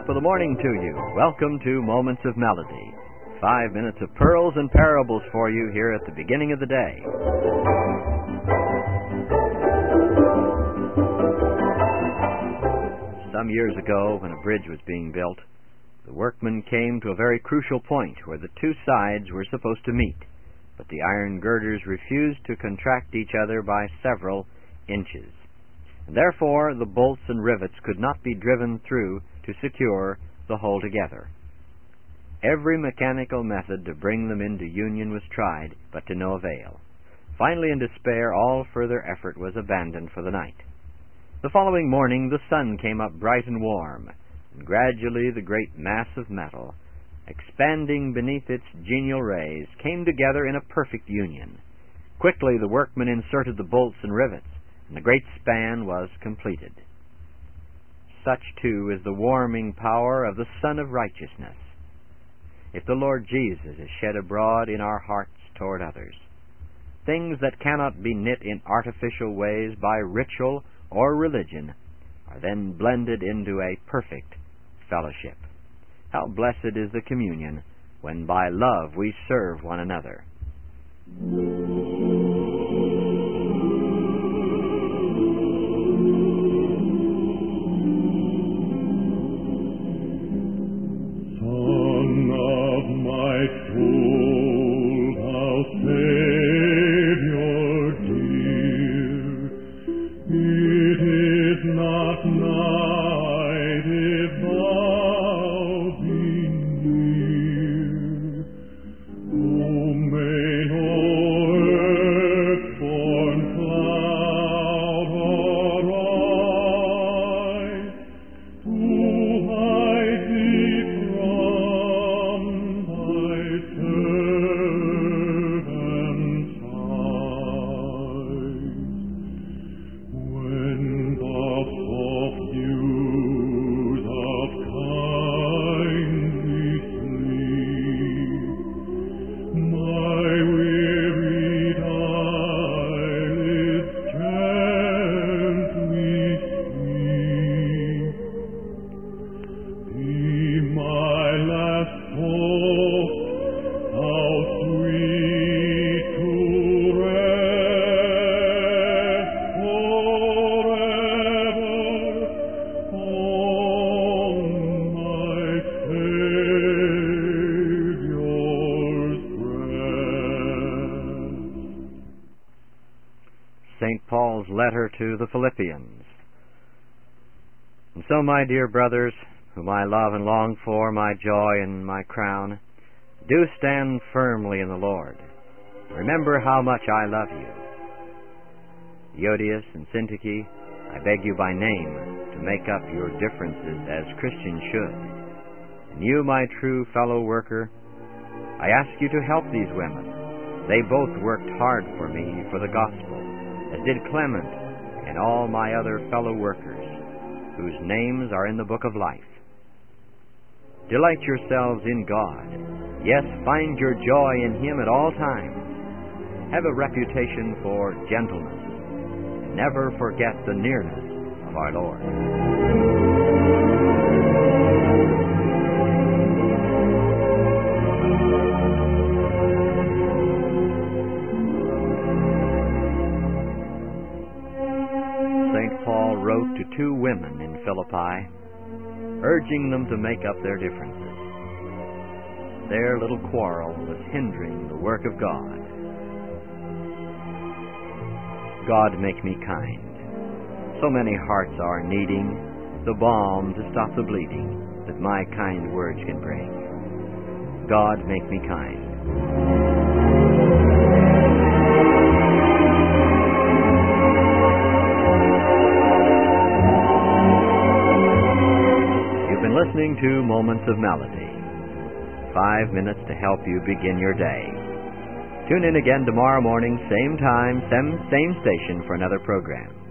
top of the morning to you. Welcome to Moments of Melody. 5 minutes of pearls and parables for you here at the beginning of the day. Some years ago, when a bridge was being built, the workmen came to a very crucial point where the two sides were supposed to meet, but the iron girders refused to contract each other by several inches. And therefore, the bolts and rivets could not be driven through to secure the whole together. Every mechanical method to bring them into union was tried, but to no avail. Finally, in despair, all further effort was abandoned for the night. The following morning, the sun came up bright and warm, and gradually the great mass of metal, expanding beneath its genial rays, came together in a perfect union. Quickly the workmen inserted the bolts and rivets, and the great span was completed. Such, too, is the warming power of the Sun of Righteousness. If the Lord Jesus is shed abroad in our hearts toward others, things that cannot be knit in artificial ways by ritual or religion are then blended into a perfect fellowship. How blessed is the communion when by love we serve one another. St. Paul's letter to the Philippians. And so, my dear brothers, whom I love and long for, my joy and my crown, do stand firmly in the Lord. Remember how much I love you. Euodias and Syntyche, I beg you by name to make up your differences as Christians should. And you, my true fellow worker, I ask you to help these women. They both worked hard for me for the gospel, as did Clement and all my other fellow workers, whose names are in the book of life. Delight yourselves in God. Yes, find your joy in Him at all times. Have a reputation for gentleness, and never forget the nearness of our Lord. Paul wrote to two women in Philippi, urging them to make up their differences. Their little quarrel was hindering the work of God. God, make me kind. So many hearts are needing the balm to stop the bleeding that my kind words can bring. God, make me kind. Listening to Moments of Melody. 5 minutes to help you begin your day. Tune in again tomorrow morning, same time, same station for another program.